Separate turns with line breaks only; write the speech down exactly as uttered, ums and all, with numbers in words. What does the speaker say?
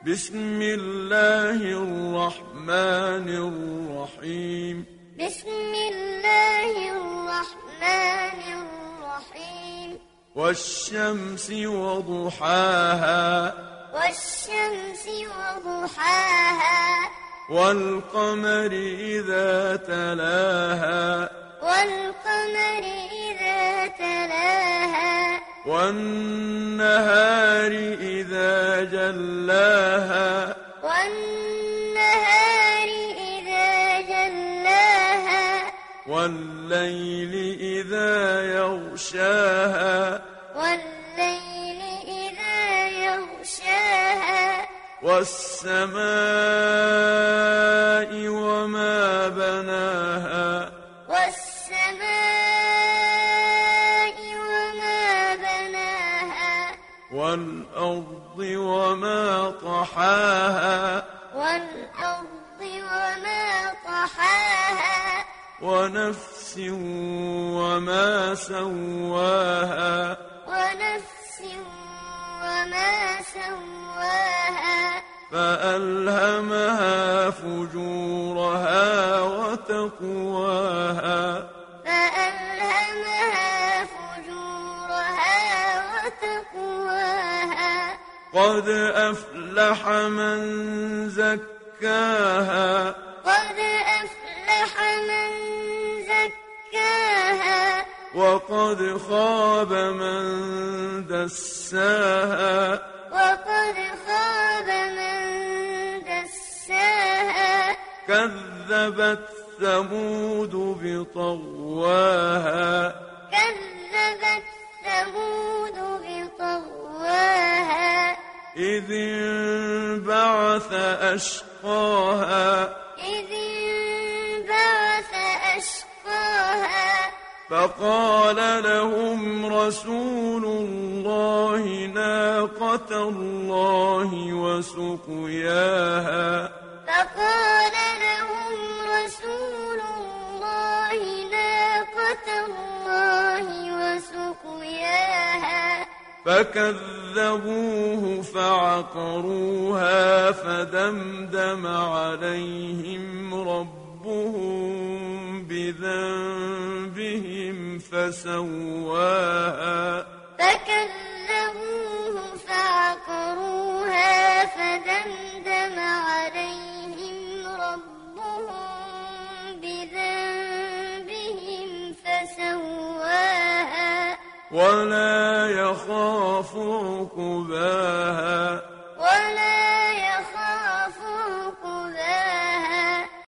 بسم الله الرحمن الرحيم
بسم الله الرحمن الرحيم
والشمس وضحاها
والشمس وضحاها
والقمر إذا تلاها
والقمر إذا تلاها
والنهار إذا جلاها
والنهار إذا جلاها
والليل إذا يغشاها
والليل إذا يغشاها
والسماء وما بناها
والسماء وما بناها
والأرض وما طحاها
والأرض وما طحاها
ونفس وما سواها
ونفس وما سواها
فألهمها فجورها وتقواها
فألهمها فجورها وتقواها
قد أفلح من زكاها
قد أفلح من زكاها
وقد خاب من دساها
وقد خاب من دساها
كذبت ثمود بطغواها
كذبت ثمود بطغواها
إذ انبعث أشقاها
إذ انبعث أشقاها
فقال لهم رسول الله ناقة الله وسقياها
فقال لهم رسول الله ناقة الله وسقياها
فكذبوه فعقروها فدمدم عليهم ربهم بذنبهم فسواها
فكذبوه فعقروها فدمدم عليهم ربهم بذنبهم فسواها
ولا